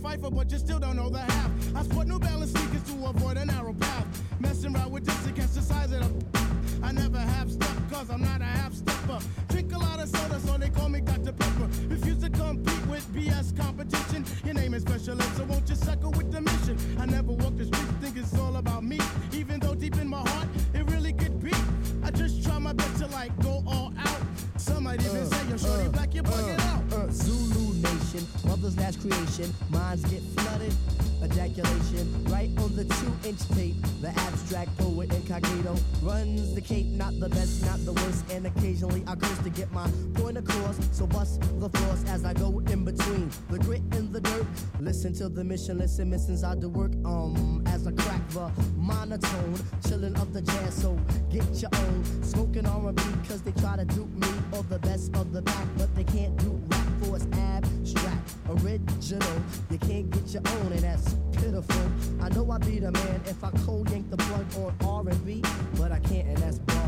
Pfeiffer, but you still don't know the half. I sport New Balance sneakers to avoid a narrow path. Messing around with this against the size of the... I never have step, cause I'm not a half-stepper. Drink a lot of soda, so they call me Dr. Pepper. Refuse to compete with BS competition. Your name is Special Ed, so won't you suckle with the mission? I never walk the street, think it's all about me. Even though deep in my heart, it really could be. I just try my best to like go all out. Some might even say you're shorty black, you're bugging out. Zulu Nation, mother's last creation. Minds get flooded, ejaculation. Right on the 2-inch tape, the abstract poet incognito runs the cape, not the best, not the worst. And occasionally I curse to get my point across. So bust the floors as I go in between the grit and the dirt. Listen to the mission, listen, missions I do work. As I crack the monotone, chillin' of the jazz, so get your own. Smoking R&B cause they try to dupe me, or the best of the back, but they can't do rap for it's abstract, original. You can't get your own, and that's pitiful. I know I be the man if I cold yank the plug on R&B, but I can't, and that's bug.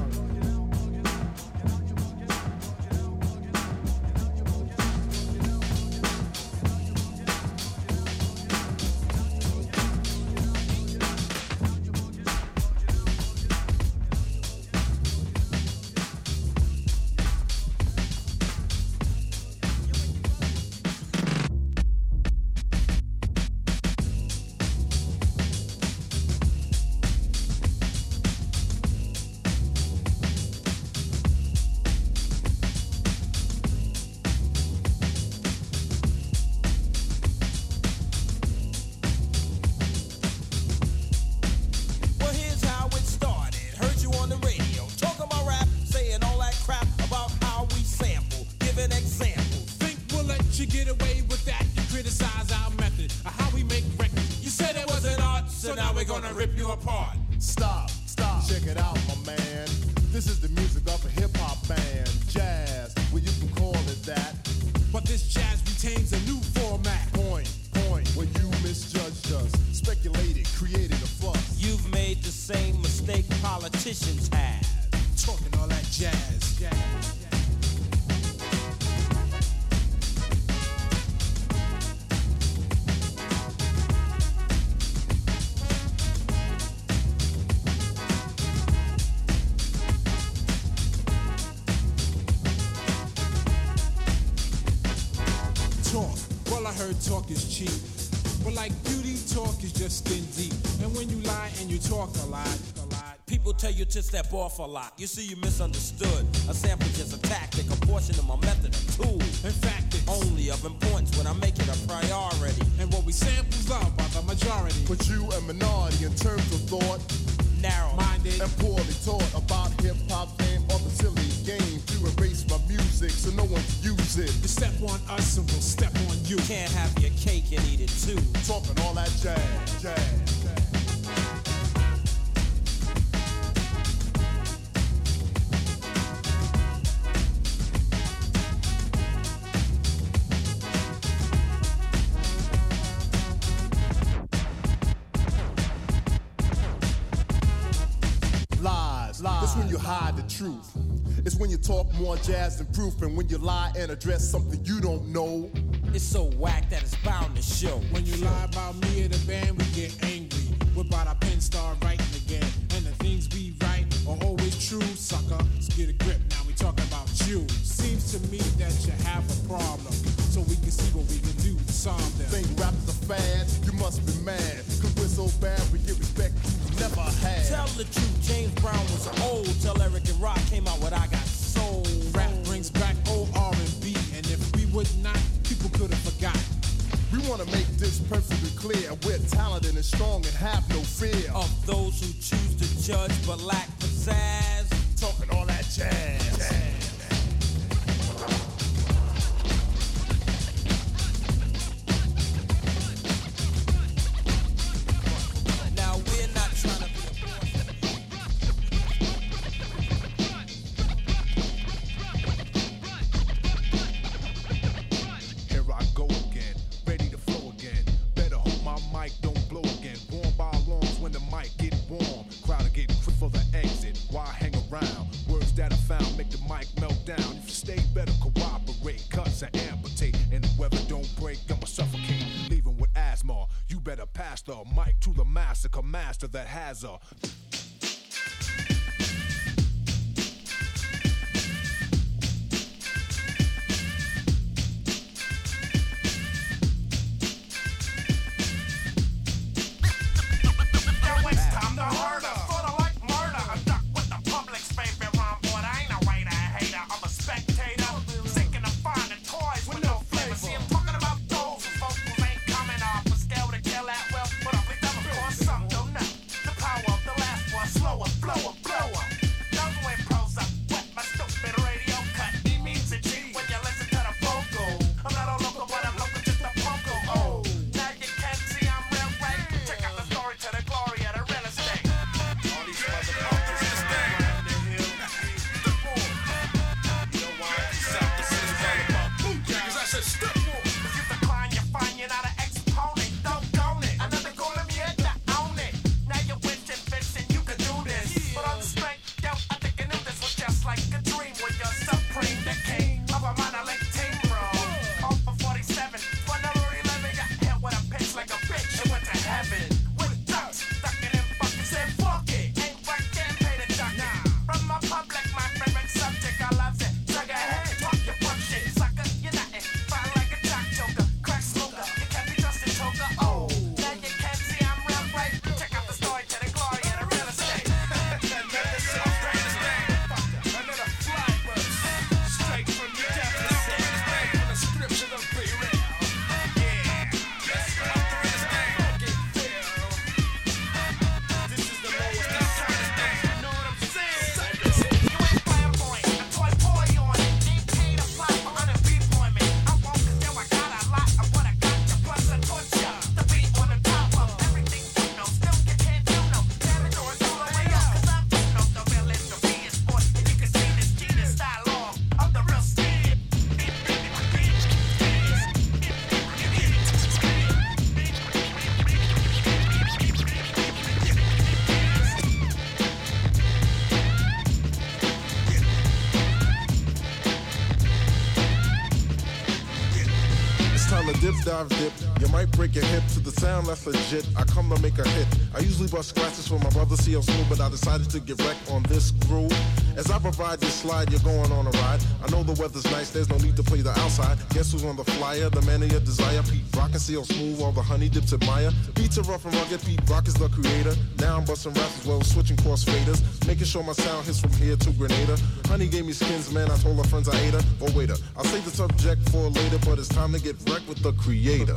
Talk is cheap, but like beauty, talk is just skin deep. And when you lie and you talk a lot, people tell you to step off a lot. You see, you misunderstood. A sample is a tactic, a portion of my method, a tool. In fact, it's only of importance when I make it a priority. And what we samples love by the majority. But you a minority in terms of thought, narrow-minded and poorly taught about hip-hop fame or the silly game to erase my music so no one can use it. You step on us and we'll step on you. Can't have your cake and eat it too. Talking all that jazz. That's when you hide the truth. It's when you talk more jazz than proof, and when you lie and address something you don't know. It's so whack that it's bound to show. When you lie about me or the band, we get angry. Whip out our pen, start writing again. And the things we write are always true, sucker. Let's get a grip, now we talking about you. Seems to me that you have a problem, so we can see what we can do to solve them. Think rap's a fad, you must be mad. Cause we're so bad, we get respect you never had. Tell the truth, James Brown was old. Tell Eric and Rock came out with I Got Soul. Rap brings back old R&B, and if we would not, people could have forgot. We want to make this perfectly clear. We're talented and strong and have no fear of those who choose to judge but lack pizzazz. Talking all that jazz. Stay better, cooperate, cuts I amputate, and the weather don't break, I'ma suffocate, leaving with ass better pass the mic to the massacre master that has a... Dive dip, you might break your hip to the sound that's legit. I come to make a hit. I usually bust scratches for my brother CL Smooth, but I decided to get wrecked on this groove. As I provide this slide, you're going on a ride. I know the weather's nice, there's no need to play the outside. Guess who's on the flyer? The man of your desire, Pete Rock and CL Smooth, all the honey dips admire. Beats are rough and rugged, Pete Rock is the creator. Now I'm busting raps as well as switching cross faders, making sure my sound hits from here to Grenada. Honey gave me skins, man, I told her friends I ate her. Oh waiter, I'll save the subject for later, but it's time to get wrecked with the creator.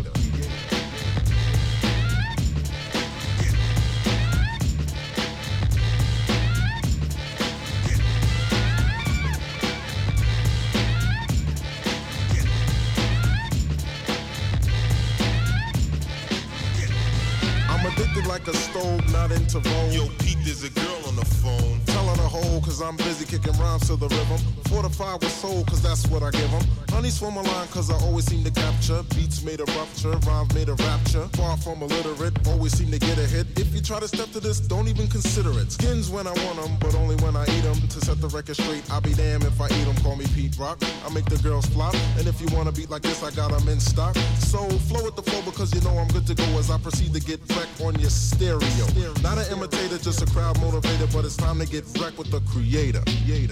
Like a stove, not into vogue. Yo, Pete, there's a girl on the phone. Tell her to hold, cause I'm busy kicking rhymes to the rhythm. Fortified with soul, cause that's what I give them. Honey's from a line, cause I always seem to capture. Beats made a rupture, rhymes made a rapture. Far from illiterate, always seem to get a hit. If you try to step to this, don't even consider it. Skins when I want them, but only when I eat them. To set the record straight, I'll be damned if I eat them. Call me Pete Rock, I make the girls flop. And if you want a beat like this, I got them in stock. So flow with the flow, because you know I'm good to go as I proceed to get wrecked on your stereo. Not an imitator, just a crowd motivator, but it's time to get wrecked with the creator.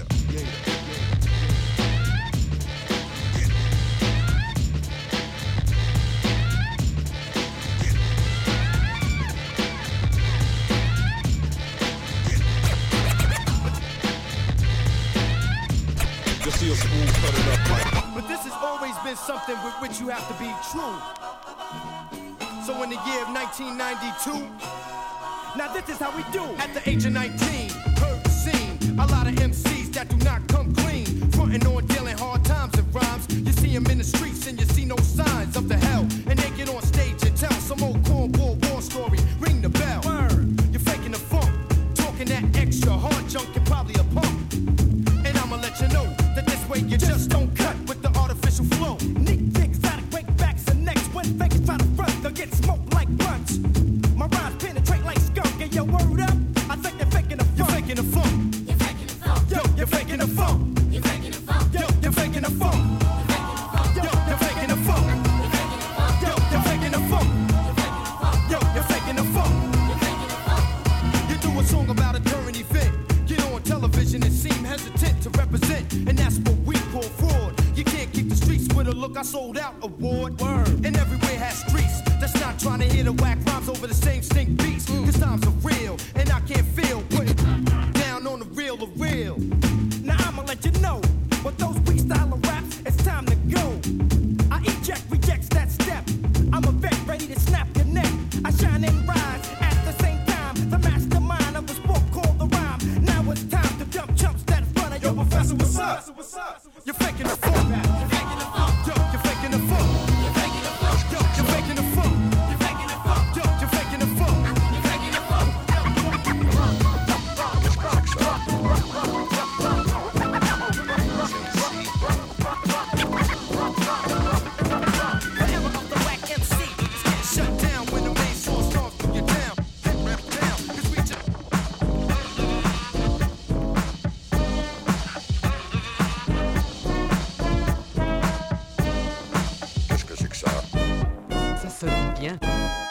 Just see a smooth cut it up like. But this has always been something with which you have to be true. So in the year of 1992, now this is how we do. At the age of 19, heard the scene. A lot of MCs that do not come clean, frontin' on dealing hard times and rhymes. You see them in the streets and you see no signs of the hell. And they get on stage and tell some old cornball war story. Ring the bell. Word. You're faking the funk, talking that extra hard junk. You're probably a punk. And I'ma let you know that this way you just don't cut with the artificial flow. Nick dicks out of break backs and necks. When fakers try to front, they'll get smoked like blunts. My rhymes penetrate like skunk. And your word up, I think they're faking the funk. You're faking the funk. You're faking the funk. Yo, you're faking the funk. You're faking the funk. Yo, you're faking the funk. You're faking the funk. Yo, you're faking the funk. trying to hit a whack rhymes over the same stink beats. Cause times are real, and I can't feel putting down on the real. Now I'ma let you know, with those weak style of raps, it's time to go. I eject, rejects that step. I'm a vet ready to snap your neck. I shine and rise at the same time. The mastermind of a sport called the rhyme. Now it's time to dump chumps that in front of your professor. What's up? You're faking the funk. You're faking the funk. Yo, you're faking the funk. You're faking the funk. Yo, you're faking the funk. You're faking the funk. Yo, you're faking the funk. You're faking the funk. Bien.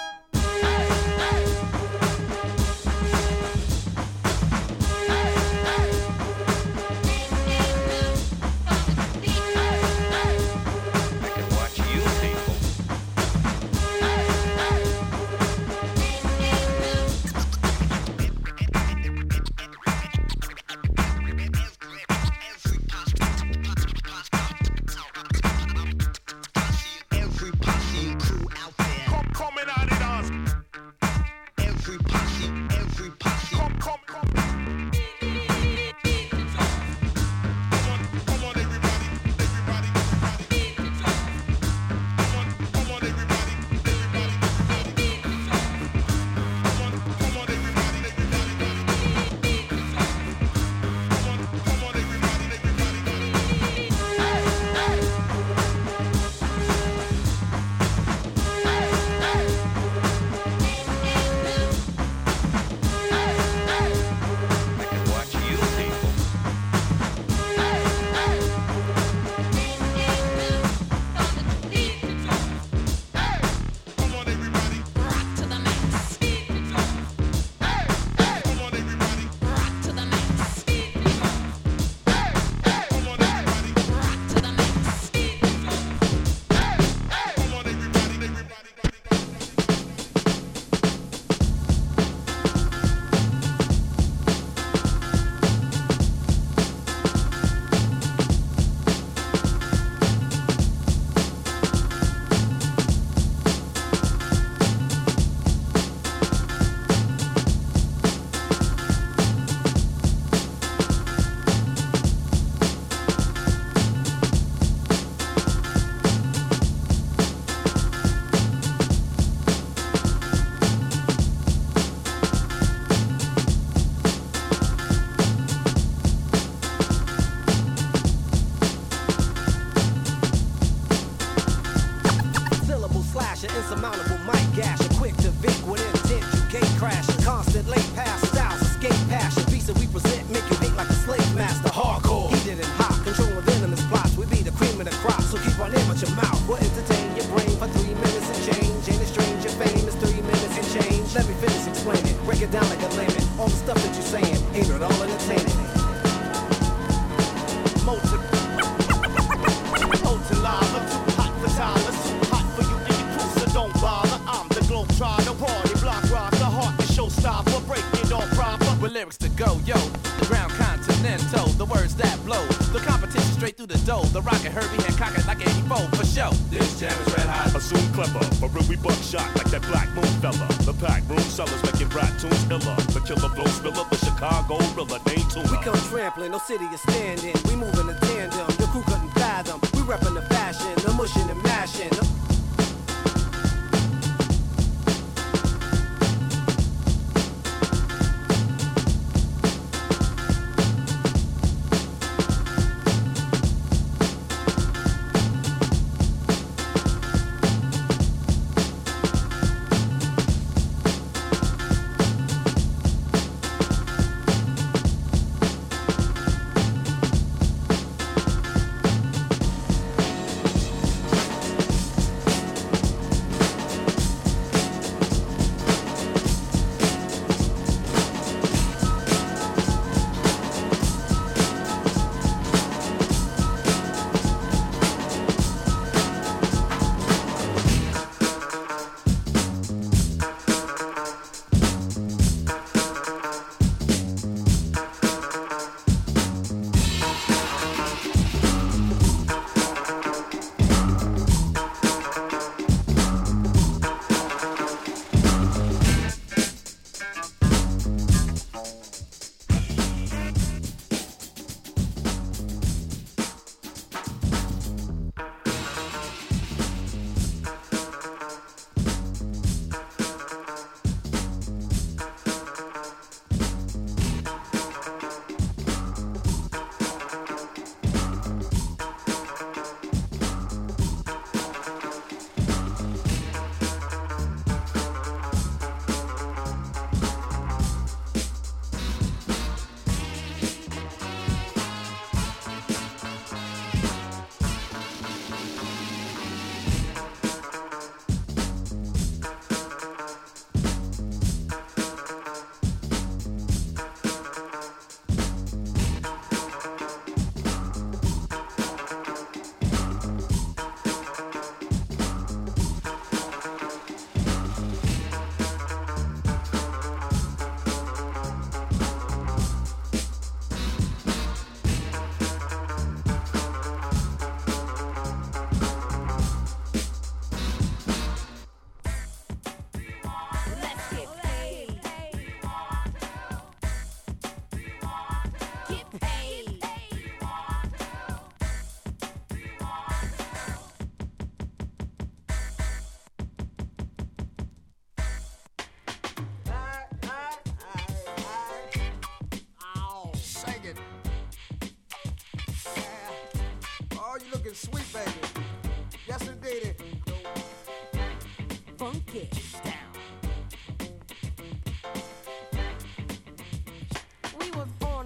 No city is standing, we move in a tandem. Your crew couldn't fathom. We reppin' the fashion, the mushin' and mashin'.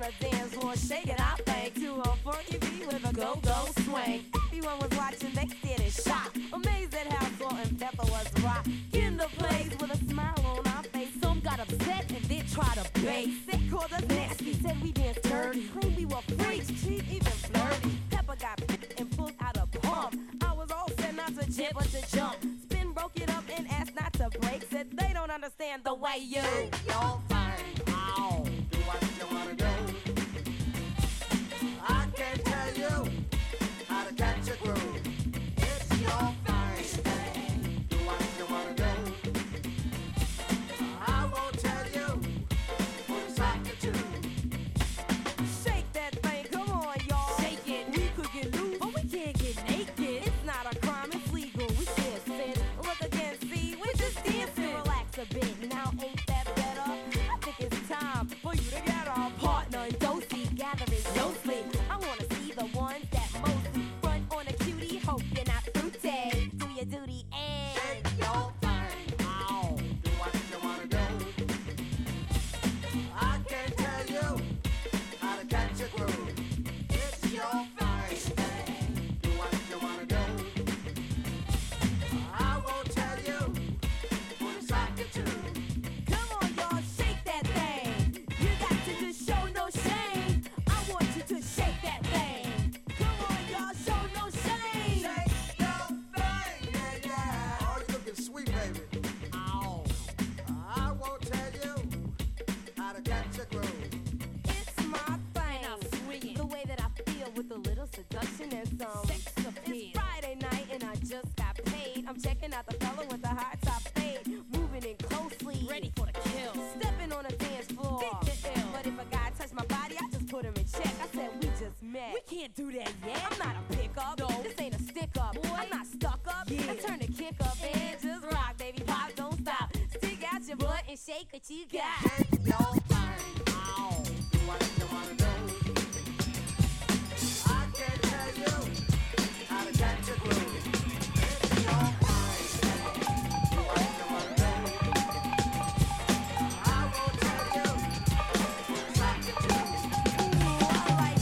on a dance floor, shaking our thing to a funky beat with a go-go swing. Everyone was watching, they stared in shock, amazed at how Salt and Pepper was rock. In the place with a smile on our face, some got upset and then tried to bait. They called us nasty, said we danced dirty, claimed we were freaks, cheap, even flirty. Pepper got picked and pulled out a pump. I was all set not to jump but to jump. Spin broke it up and asked not to break. Said they don't understand the way you your thing. Ow, do what you wanna do. I can't tell you how to catch a groove. It's your thing. Do what you wanna do. I won't tell you what it's like to do. Shake that thing, come on, y'all. Shake it. We could get loose, but we can't get naked. It's not a crime, it's legal. We can't sin. Look again, see, we just dancing. Relax a bit. Now ain't that better? I think it's time for you to get our partner in Dosey gathering no sleep. I wanna see the ones that mostly run on a cutie. Hope you're not fruity. Do your duty and Shake your thing. Ow, do what you wanna do. I can't tell you how to catch a groove. It's your thing. Do what you wanna do. I won't tell you what it's like to do. come on, y'all, shake that thing. You got to just show no shame. I want you to shake that thing. Come on, y'all, show no shame. Shake your thing, yeah, yeah. Oh, you looking sweet, baby. Ow. I won't tell you how to catch a groove. It's my thing. The way that I feel with a little seduction and some sex appeal. It's Friday night and I just got paid. I'm checking out the fella with the high top fade, moving in closely, ready for the kill. Stepping on a dance floor. But if a guy touch my body, I just put him in check. I said we just met. We can't do that yet. I'm not a pickup. No. This ain't a stick up. Boy. I'm not stuck up. Yeah. Let's turn the kick up and just rock, baby. Pop, don't stop. Stick out your butt and shake what you got. Shake your thing. Ow. Do what you wanna do. I can't tell you how to catch a groove. It's your thing. Do what you wanna do. I won't tell you what it's like to do. Ooh, I like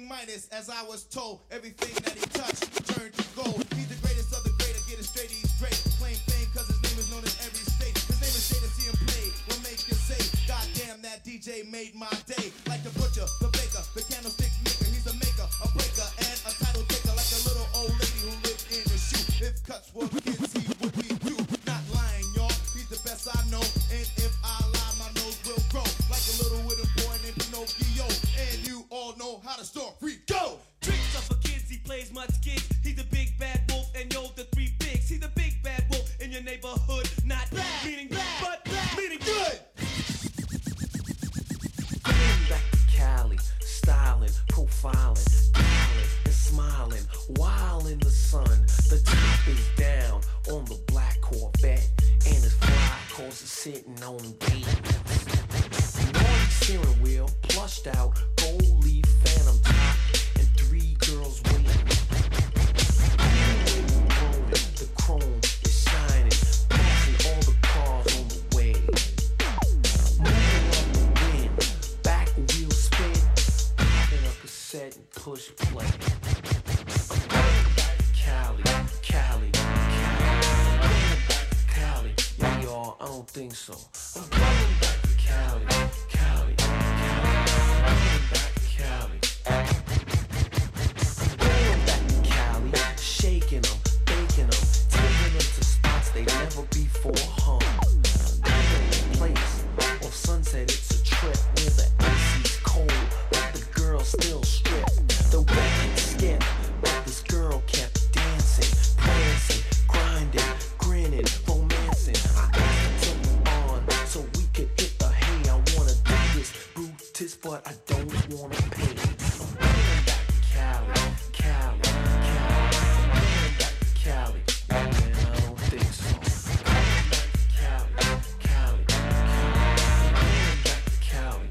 minus, as I was told. Everything that he touched turned to gold. He's the greatest of the great. I get it straight, he's great. Claim fame cause his name is known in every state. His name is Jay, to see him play will make you say, God damn, that DJ made my day. Like the butcher, the baker, the candlestick maker. He's a maker, a breaker, and a title taker. Like a little old lady who lived in the shoe. If cuts were kids, he would be you. Not lying, y'all. He's the best I know. And if I lie, my nose will grow. Like a little wooden boy named Pinocchio. And you all know how the story go. Tricks up for kids, he plays much gigs. He's the big bad wolf, and yo, the three pigs. He's the big bad wolf in your neighborhood. Not bad, meaning bad, but bad, meaning good. Coming back to Cali, styling, profiling, dialing, and smiling, while in the sun. The top is down on the black Corvette, and his fly cars are sitting on beat. Naughty steering wheel, plushed out, gold leaf phantom top, and 3 girls waiting. The chrome is shining, passing all the cars on the way. Moving up the wind, back wheel spin, popping a cassette and push play. I'm going back to Cali, Cali, Cali. I'm going back to Cali, yeah, y'all, I don't think so. I'm coming back to Cali, Cali, Cali. I'm going back to Cali. I'm going back to Cali, shaking them, baking them, taking them to spots they never before hung. I'm in a place off Sunset, it's a trip where the AC's cold, but the girls still strip. The record skip, but this girl kept dancing, prancing, grinding, grinning, romancing. I asked her to move on so we could hit the hay. I wanna do this, Brutus, but I don't wanna pay. I'm coming back to Cali, Cali, Cali. I'm coming back to Cali, man, I don't think so. I'm coming back to Cali, Cali, Cali. I'm coming back to Cali.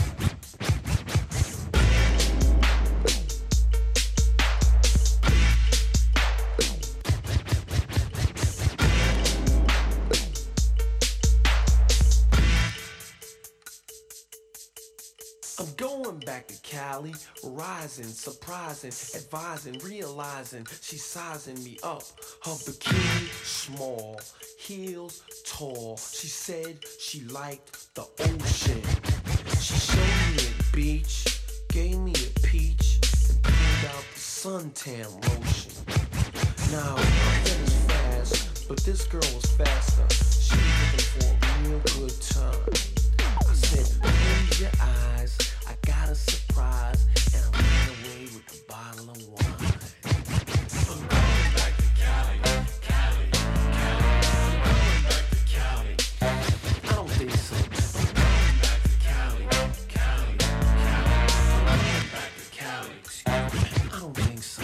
I'm going back to Cali, rising, surprising, advising, realizing she's sizing me up. Her bikini small, heels tall. She said she liked the ocean. She showed me a beach, gave me a peach, and pulled out the suntan lotion. Now, I said it's fast, but this girl was faster. She was looking for a real good time. I said, close your eyes, I got a surprise, and I ran away with a bottle of wine. I'm going back to Cali, Cali, Cali. I'm going back to Cali. I don't think so. I'm going back to Cali, Cali, Cali. I'm going back to Cali. Excuse me. I don't think so.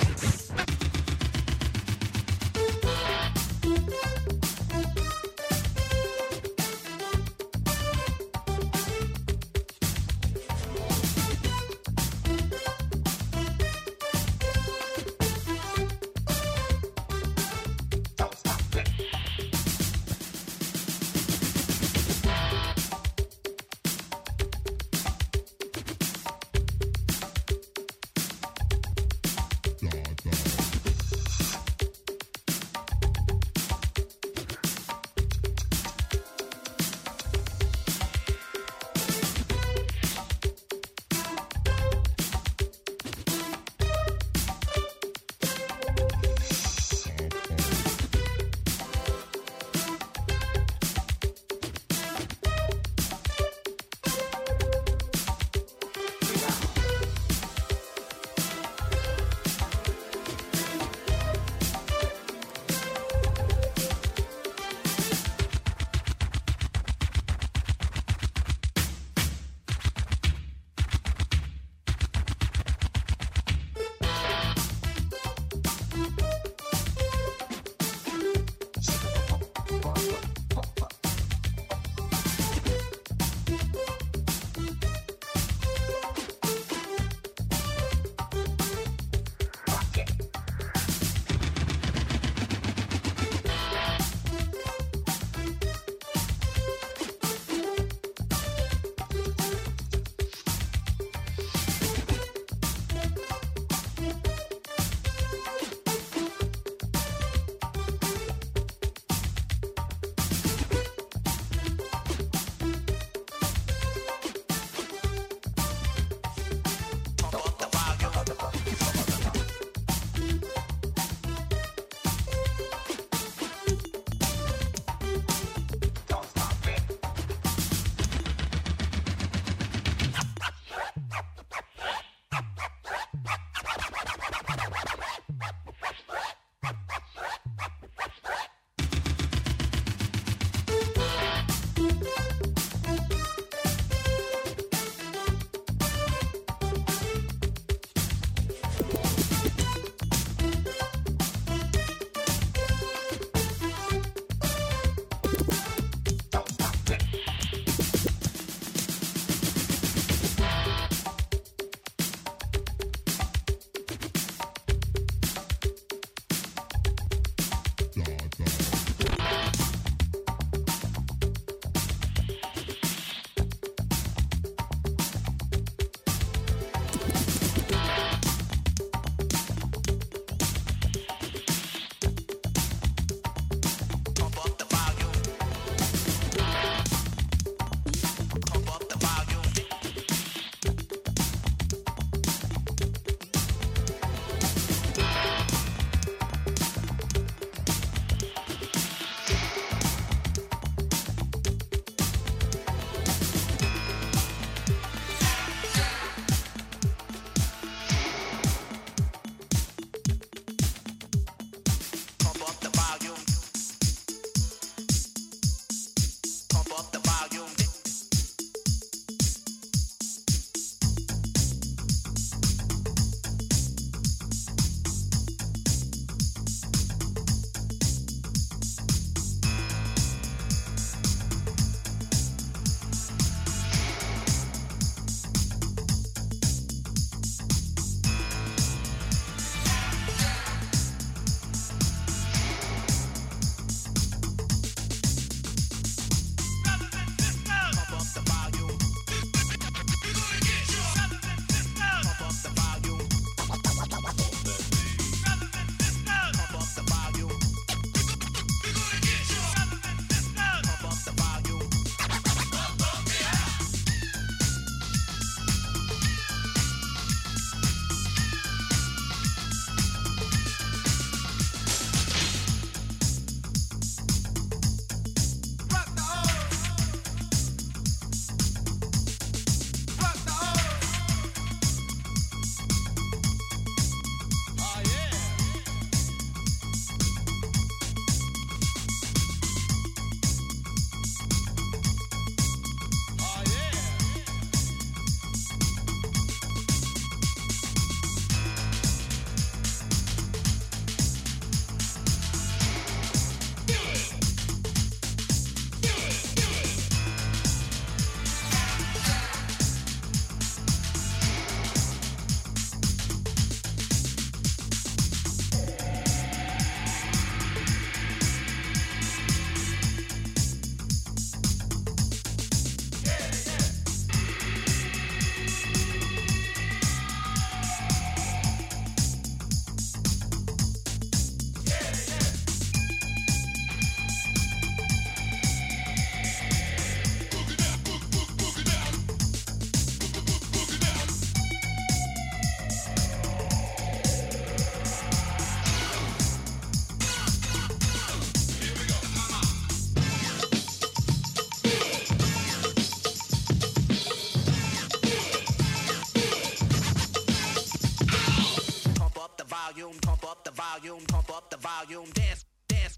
volume, dance, dance.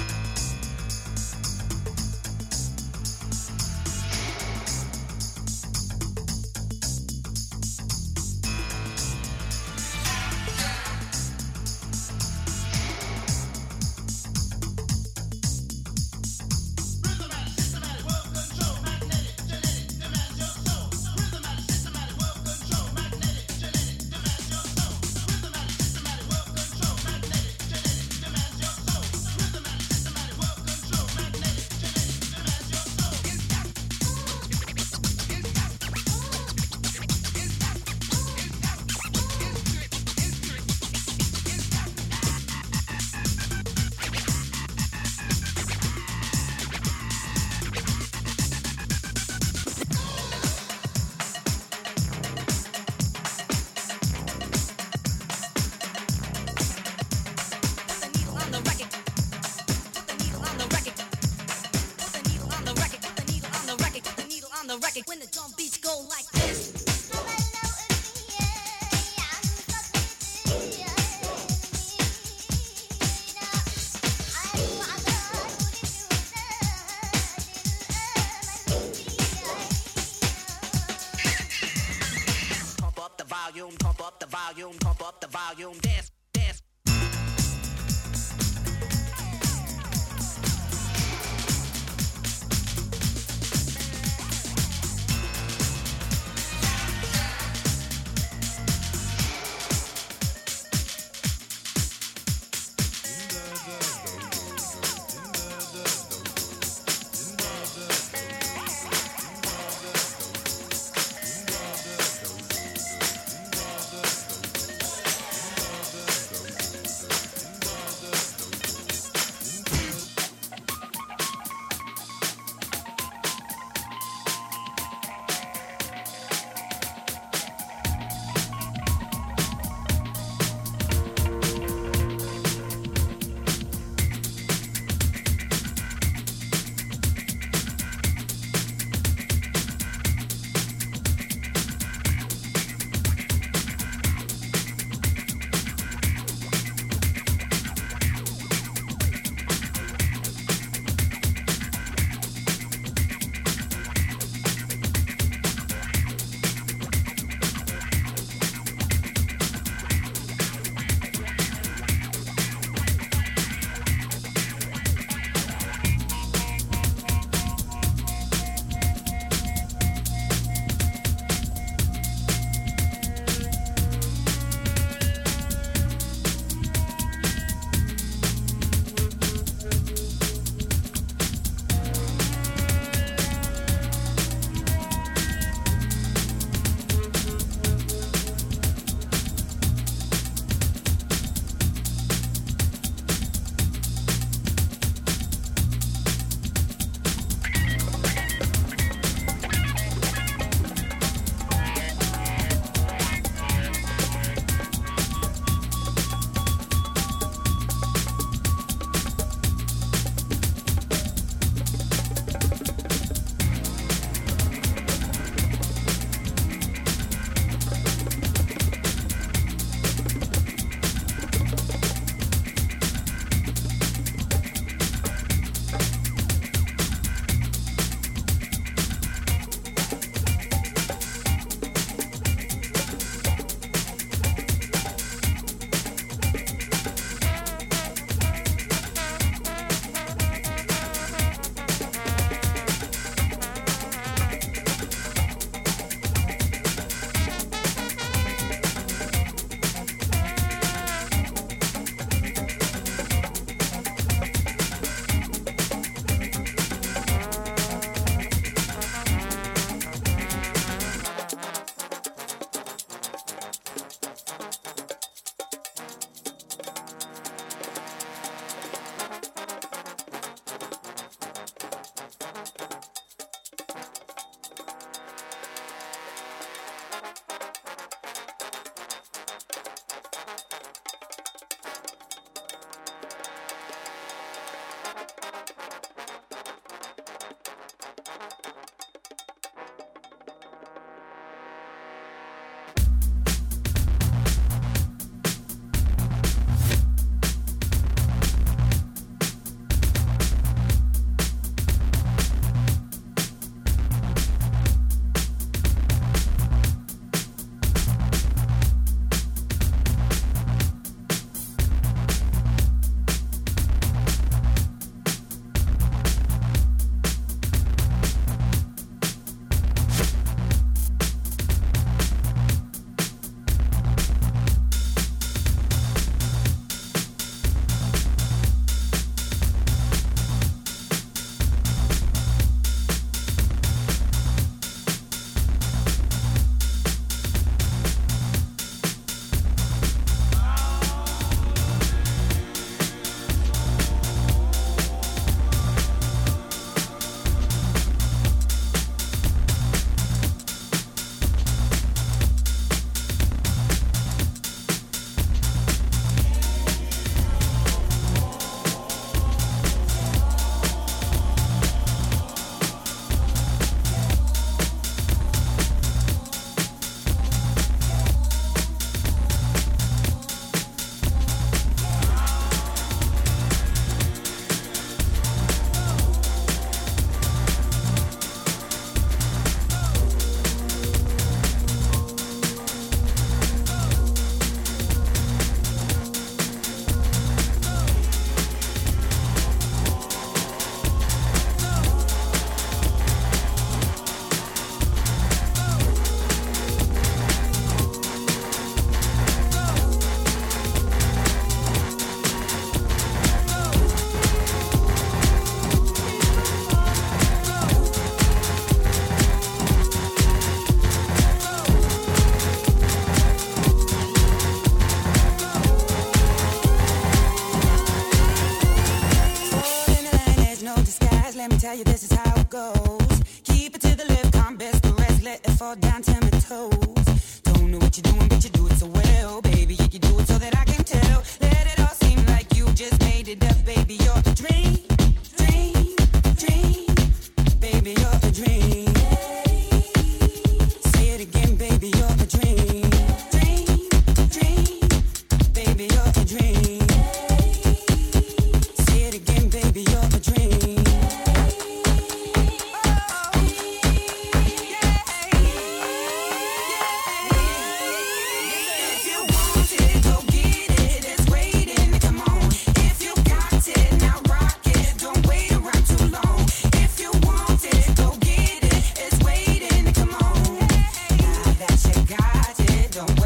When the drum beats go like this. Pump up the volume, pump up the volume, pump up the volume, dance, dance.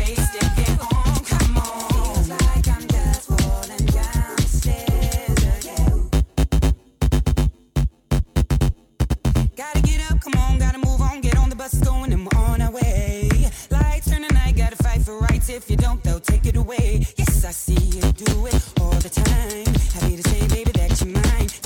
taste it. Get on, come on. Feels like I'm just falling down the stairs again. Gotta get up, come on, gotta move on, get on the bus, going and we're on our way. Lights turn the night, gotta fight for rights. If you don't, they'll take it away. Yes, I see you do it all the time. Happy to say, baby, that you're mine.